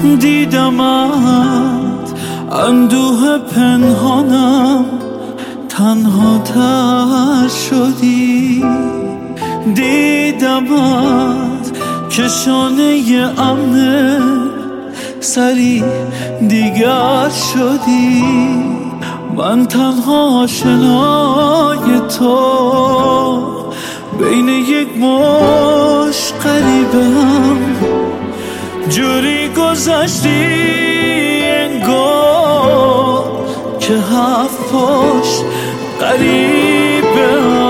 دیدمت اندوه پنهانم تنها تر شدی، دیدمت که شانه امن سری دیگر شدی. من تنها آشنای تو بین یک مش غریبم، جوری گذشتی انگار که هفت پشت غریبم.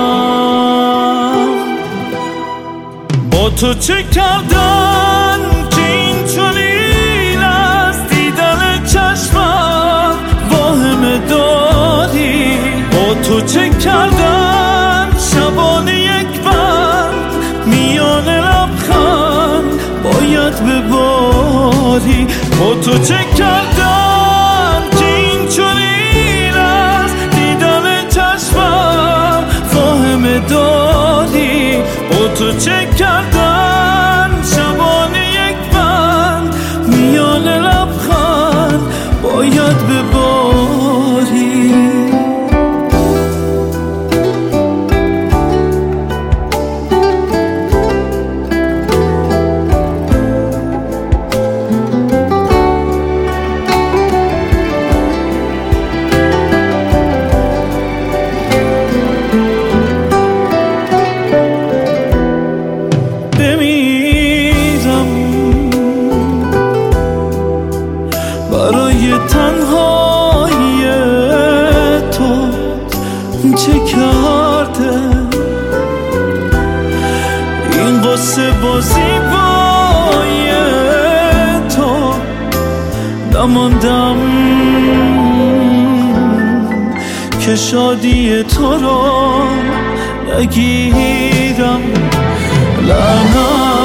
با تو چه کردن که این چنین از دیدن چشمم واهمه داری؟ با تو چه کردن شبانه یک بند میان لبخند باید بباری؟ با تو چه کردن که این چنین از دیدن چشمم واهمه داری؟ با تو چه کردن شبانه یک بند میان لبخند باید بباری؟ برای تنهایی تو چه کرده این قصه بازی بای تو؟ نماندم که شادی تو رو نگیرم. لعنت